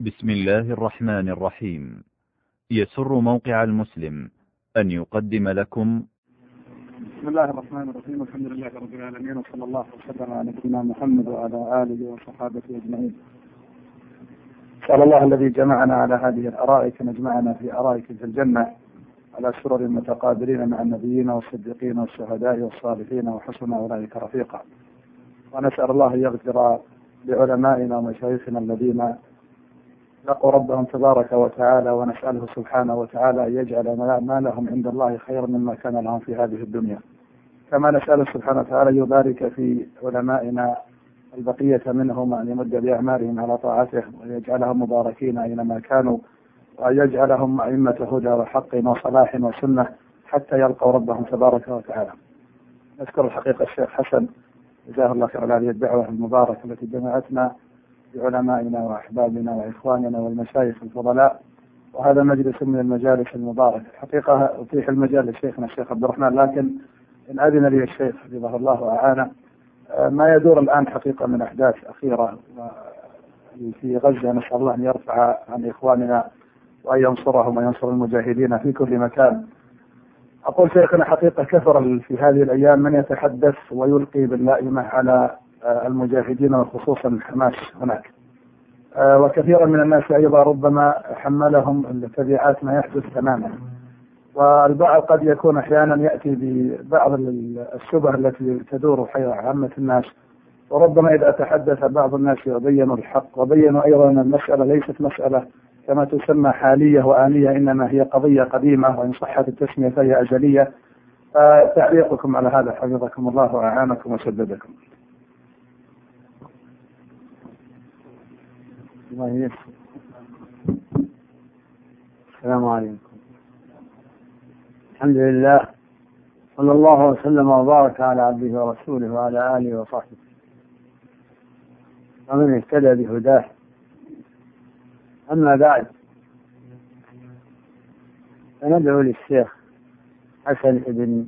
بسم الله الرحمن الرحيم. يسر موقع المسلم أن يقدم لكم بسم الله الرحمن الرحيم. الحمد لله رب العالمين، وصلى الله وسلم على نبينا محمد وعلى آله وصحابته أجمعين. قال الله الذي جمعنا على هذه الأرائك نجمعنا في أرائك في الجنة على سرر متقابلين مع النبيين والصديقين والشهداء والصالحين وحسن أولئك رفيقا. ونسأل الله أن يغفر لعلمائنا ومشايخنا الذين لقوا ربهم تبارك وتعالى، ونسأله سبحانه وتعالى أن يجعل ما لهم عند الله خيرا مما كان لهم في هذه الدنيا. كما نسأله سبحانه وتعالى يبارك في علمائنا البقية منهم، أن يمد بأعمارهم على طاعته ويجعلهم مباركين أينما كانوا، وأن يجعلهم أئمة هدى وحق وصلاح وسنة حتى يلقوا ربهم تبارك وتعالى. نذكر الحقيقة الشيخ حسن جزاه الله خير على هذه الدعوة المباركة التي جمعتنا بعلمائنا وأحبابنا وإخواننا والمشايخ الفضلاء، وهذا مجلس من المجالس المباركة. الحقيقة أتيح المجال لشيخنا الشيخ عبد الرحمن، لكن إن أذن لي الشيخ حفظه الله وأعانه، ما يدور الآن حقيقة من أحداث أخيرة في غزة، نسأل الله أن يرفع عن إخواننا وأن ينصرهم وينصر المجاهدين في كل مكان. أقول شيخنا حقيقة كثر في هذه الأيام من يتحدث ويلقي باللائمة على المجاهدين وخصوصا حماس هناك، وكثيرا من الناس أيضا ربما حملهم التبعات ما يحدث تماما، والبعض قد يكون أحيانا يأتي ببعض الشبه التي تدور حول عامة الناس، وربما إذا تحدث بعض الناس يبينوا الحق وبينوا أيضا أن المسألة ليست مسألة كما تسمى حالية وآنية، إنما هي قضية قديمة، وإن صحت التسمية فهي أزلية. فتعليقكم على هذا حفظكم الله وأعانكم وسددكم. السلام عليكم. الحمد لله، صلى الله وسلم وبارك على عبده ورسوله وعلى آله وصحبه ومن اهتدى بهداه. أما بعد، فندعو للشيخ حسن بن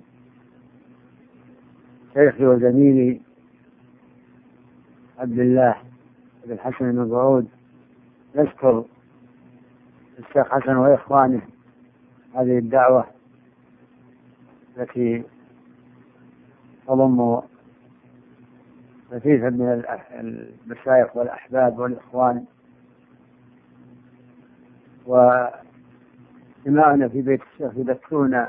شيخي وزميلي عبد الله بن حسن بن مسعود، نشكر الشيخ حسن وإخوانه هذه الدعوة التي تضم كثيرا من المشايخ والأحباب والإخوان، واجتماعنا في بيت الشيخ يذكرنا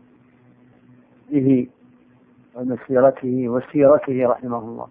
به ومسيرته وسيرته رحمه الله.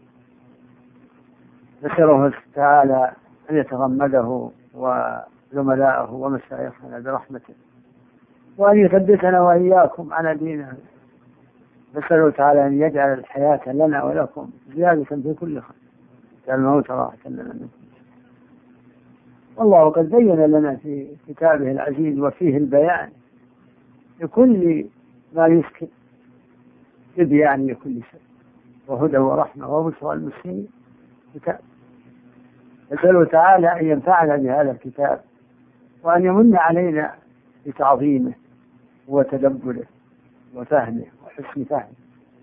نسأله تعالى أن يتغمده وزملاءه ومشايخنا برحمته، وأن يثبتنا وإياكم على دينه. نسأله تعالى أن يجعل الحياة لنا ولكم زيادة في كل خير، الموت راحة لنا منكم. والله قد بين لنا في كتابه العزيز وفيه البيان لكل ما يسكن، ببيان لكل شيء وهدى ورحمة وبشرى المسلمين كتاب. نسأله تعالى أن ينفعنا بهذا الكتاب، وأن يمن علينا بتعظيمه وتدبره وفهمه وحسن فهمه.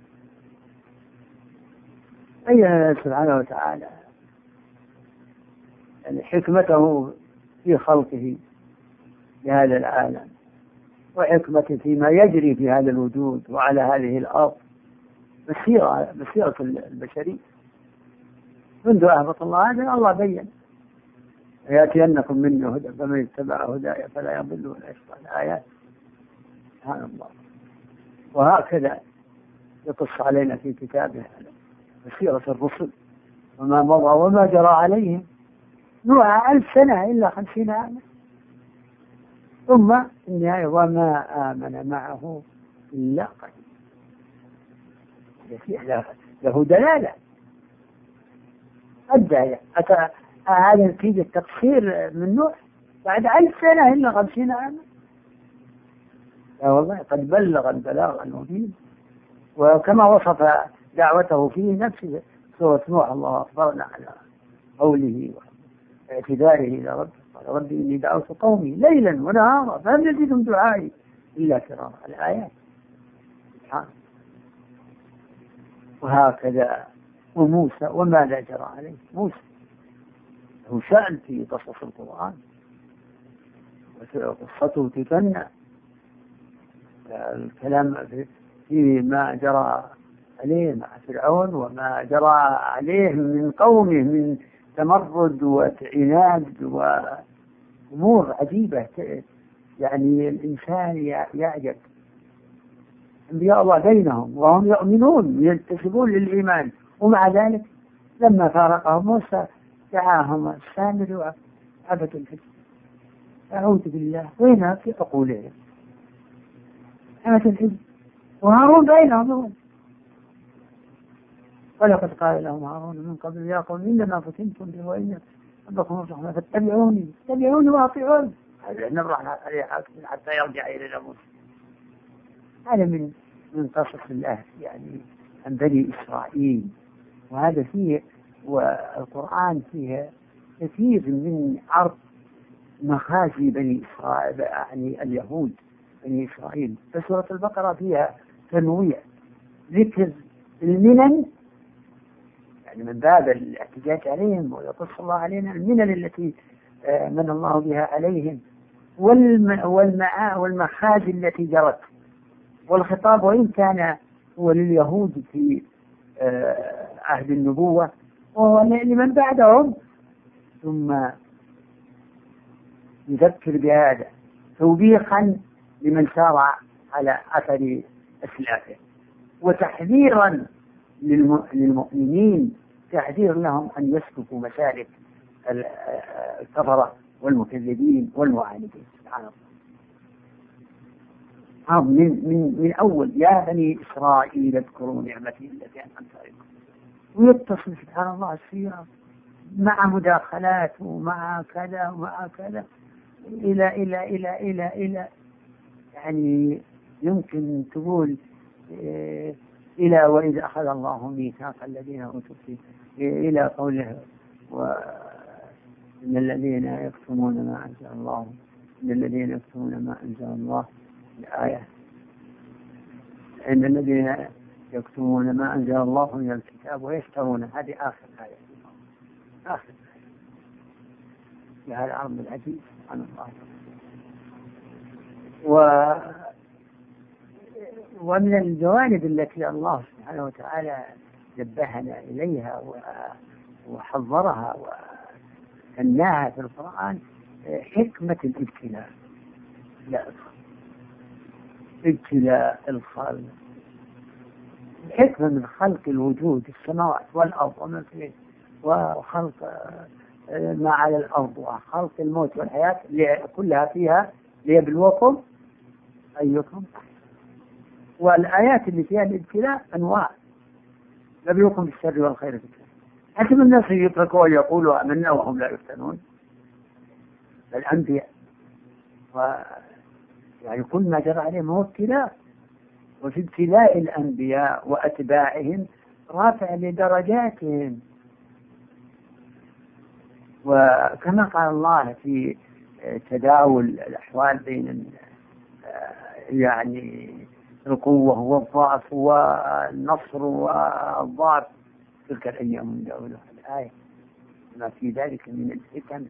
بين سبحانه وتعالى يعني حكمته في خلقه لهذا العالم، وحكمته فيما يجري في هذا الوجود وعلى هذه الأرض، مسيرة البشرية منذ أهبط الله هذا. الله بين يأتينكم مني هدى فمن اتبع هداي فلا يضل ولا يشقى. الآيات سبحان الله. وهكذا يقص علينا في كتابه مسيرة الرسل وما مضى وما جرى عليهم. نوح 1000 سنة إلا 50 عاما، ثم النهاية وما آمن معه إلا قليل. له دلالة. الداية هذا نتيجة تقصير من نوح بعد 1000 سنة إلا 50 عاما. يا والله قد بلغ البلاغ المبين. وكما وصف دعوته في نفسه سورة نوح، الله أخبرنا على قوله واعتذاره إلى ربه، قال ربي إني دعوت قومي ليلا ونهارا فلم يزدهم دعائي إلا فرارا. الآيات سبحان. وهكذا وموسى وما لا جرى عليه موسى هو شأن في قصص القرآن، وقصته تثنى. الكلام في ما جرى عليه مع فرعون وما جرى عليه من قومه من تمرد وعناد وأمور عجيبة، يعني الإنسان يعجب. أنبياء الله بينهم وهم يؤمنون ينتسبون للإيمان، ومع ذلك لما فارقهم موسى دعاهم السامري وعبد الحجر. أعوذ بالله، وين في عقولهم عبد الحجر وهارون بينهم. ولقد قال لهم هارون من قبل يا قوم إنما فتنتم به وإن ربكم الرحمن فاتبعوني وأطيعون. نبرح عليه حتى يرجع إلى موسى. هذا من قصص الله يعني عن بني إسرائيل، وهذا فيه، والقرآن فيه كثير من عرض مخازي بني إسرائيل، يعني اليهود بني إسرائيل. فسورة البقرة فيها تنويع، ذكر المنن، يعني من باب الاحتجاج عليهم ويقص الله علينا المنن التي من الله بها عليهم، والمخازي التي جرت. والخطاب وإن كان هو لليهود في عهد النبوة وهو لمن بعدهم، ثم يذكر بهذا توبيخا لمن سار على أثر أسلافه، وتحذيرا للمؤمنين، تحذير لهم أن يسلكوا مسالك الكفرة والمكذبين والمعاندين. سبحان الله. من أول يا بني إسرائيل اذكروا نعمتي التي أنعمت عليكم، ويتصل سبحان الله السيرة مع مداخلات ومع كذا ومع كذا إلى إلى إلى إلى إلى يعني يمكن تقول إلى وإذ أخذ الله ميثاق الذين أوتوا إلى قوله إن الذين يكتمون ما أنزل الله، إن الذين يكتمون ما أنزل الله، الآية إن الذين يكتمون ما أنزل الله من الكتاب ويشترون، هذه آخر آية، آخر آية في هذا الأمر العجيب سبحان الله. ومن الجوانب التي الله سبحانه وتعالى نبهنا إليها وحضرها وثناها في القرآن حكمة الابتلاء، ابتلاء الخلق، الحكمة من خلق الوجود، السماوات والأرض وما فيه، وخلق ما على الأرض، وخلق الموت والحياة كلها فيها ليبلوكم أيكم. والآيات اللي فيها الابتلاء أنواع، يبلوكم بالشر والخير فتنة. حسب الناس يتركوا ويقولوا آمنا وهم لا يفتنون. الأنبياء يعني كل ما جرى عليهم هو ابتلاء، وفي ابتلاء الأنبياء وأتباعهم رافع لدرجاتهم. وكما قال الله في تداول الأحوال بين يعني القوة والضعف والنصر والضعف، تلك الأيام نداولها الآية، ما في ذلك من الحكم.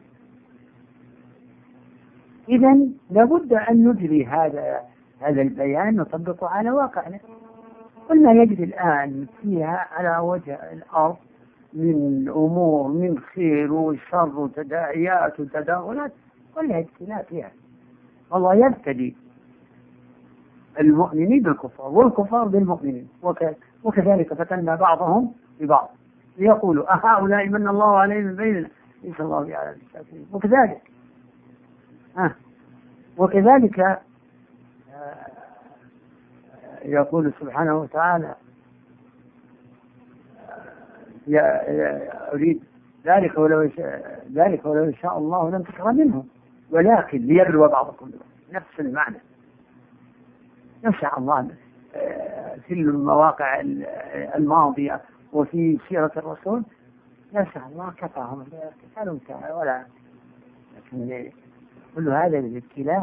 إذن لابد أن نجري هذا البيان نطبقه على واقعنا. كل ما يجري الآن فيها على وجه الأرض من أمور من خير وشر وتداعيات وتداولات كلها ابتلاء فيها. الله يبتلي المؤمنين بالكفار والكفار بالمؤمنين، وكذلك فتنا بعضهم ببعض ليقولوا أهؤلاء من الله عليهم من بيننا ليس الله على الكافرين. وكذلك يقول سبحانه وتعالى أريد ذلك ولو يشاء الله لم تكره منهم ولكن ليبلو بعضكم ببعض. نفس المعنى، يشاء الله في المواقع الماضية وفي سيرة الرسول يشاء الله كفاهم قالوا ولا، لكن كل هذا الابتلاء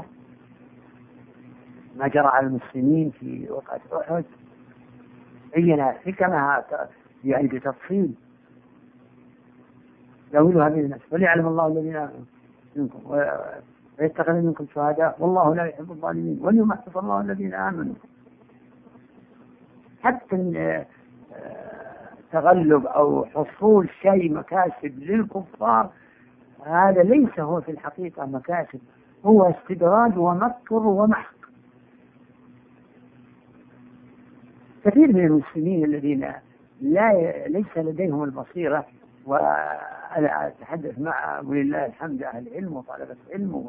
ما جرى على المسلمين في وقت أحد بين حكمها يعني بتفصيل. يزودها بين الناس وليعلم الله الذين آمنوا منكم ويتخذ منكم شهداء والله لا يحب الظالمين وليمحص الله الذين آمنوا. حتى تغلب أو حصول شيء مكاسب للكفار هذا ليس هو في الحقيقة مكاسب، هو استدراج ومكر ومحق. كثير من المسلمين الذين ليس لديهم البصيرة، وأنا أتحدث مع ولله الحمد أهل العلم وطلبة العلم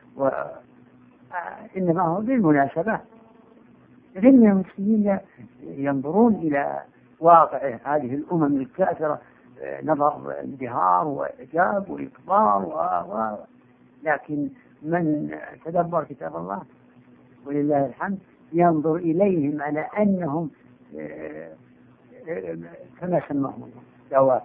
إنما هو بالمناسبة كثير من المسلمين ينظرون إلى واقع هذه الأمم الكافرة نظر انبهار وإعجاب وإكبار لكن من تدبر كتاب الله ولله الحمد ينظر إليهم على أنهم كما سماهم دواب.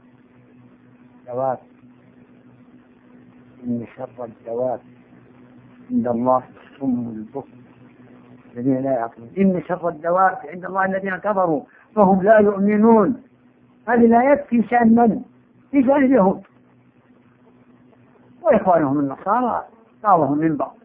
إن شر الدواب عند الله الصم البكم الذين لا يعقلون. إن شر الدواب عند الله الذين كفروا فهم لا يؤمنون. هذه الآيات في شأن من؟ في شأن اليهود وإخوانهم النصارى بعضهم من بعض.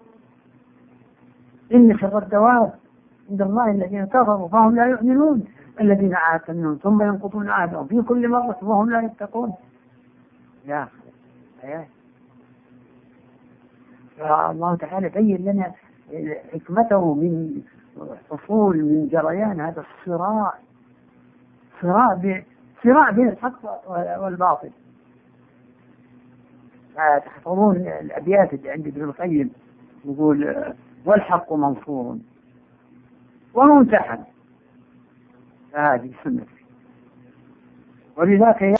إن شر الدواب عند الله الذين كفروا فهم لا يؤمنون الذين عاهدت منهم ثم ينقضون عهدهم في كل مرة وهم لا يتقون. يا أخي آيات. فالله تعالى بين لنا حكمته من حصول من جريان هذا صراع بين الحق والباطل. تحفظون الأبيات اللي عند ابن القيم يقول والحق منصور وممتحن، هذه سنة. ولذلك